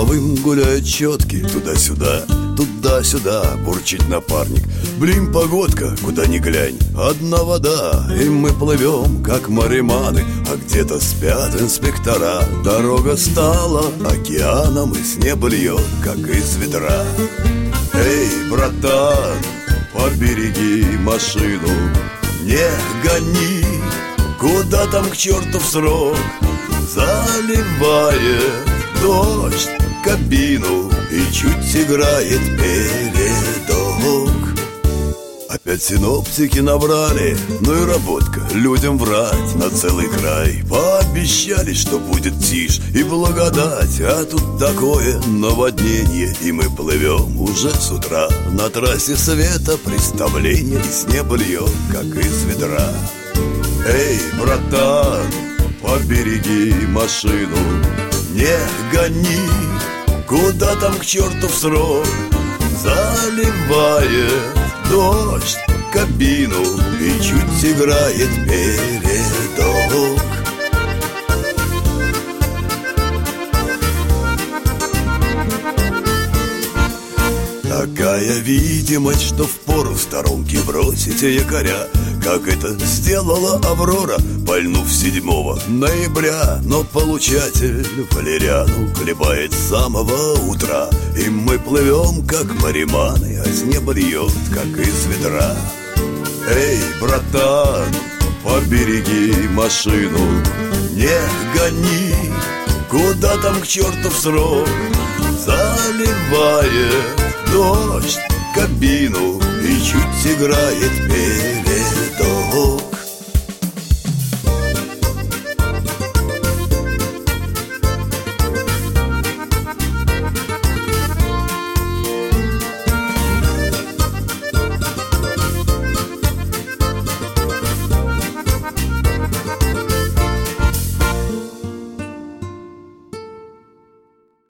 мостовым гуляет четкий, туда-сюда, туда-сюда бурчит напарник. Блин, погодка, куда ни глянь, одна вода, и мы плывем, как мариманы. А где-то спят инспектора. Дорога стала океаном, и с неба льет, как из ведра. Эй, братан, побереги машину, не гони, куда там к черту в срок. Заливает дождь кабину, и чуть играет передок. Опять синоптики наврали, ну и работка, людям врать на целый край. Пообещали, что будет тишь и благодать, а тут такое наводнение, и мы плывем уже с утра. На трассе света представление, и с неба льет, как из ведра. Эй, братан, побереги машину, не гони, куда там к черту в срок. Заливает дождь кабину, и чуть играет передок. Такая видимость, что впору в сторонке бросить якоря, как это сделала Аврора, пальнув 7 ноября. Но получатель валериану хлебает с самого утра, и мы плывем, как мариманы, а с неба льет, как из ведра. Эй, братан, побереги машину, не гони, куда там к черту в срок. Заливает дождь кабину, и чуть играет передок.